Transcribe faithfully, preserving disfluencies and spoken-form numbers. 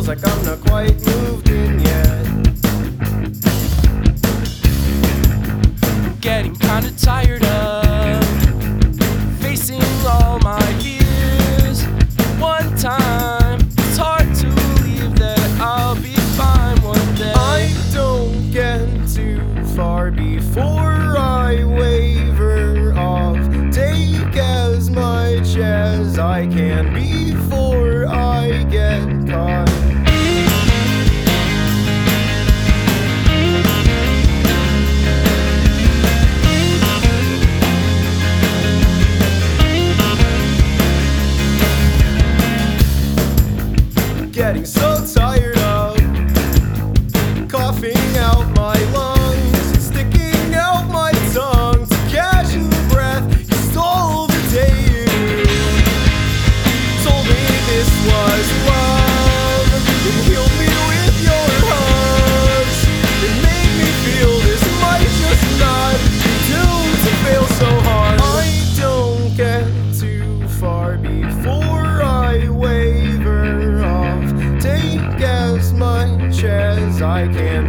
feels like I'm not quite moved in yet. Getting kinda tired of facing all my fears. One time, it's hard to believe that I'll be fine one day. I don't get too far before I waver off. Take as much as I can before I get caught. Getting so tired of coughing out my lungs, sticking out my tongue to catch the breath you stole the day you told me this was love, and healed me with your hugs. It made me feel this might just not be doomed to fail so hard. I don't get too far before I waver off. Take as much as I can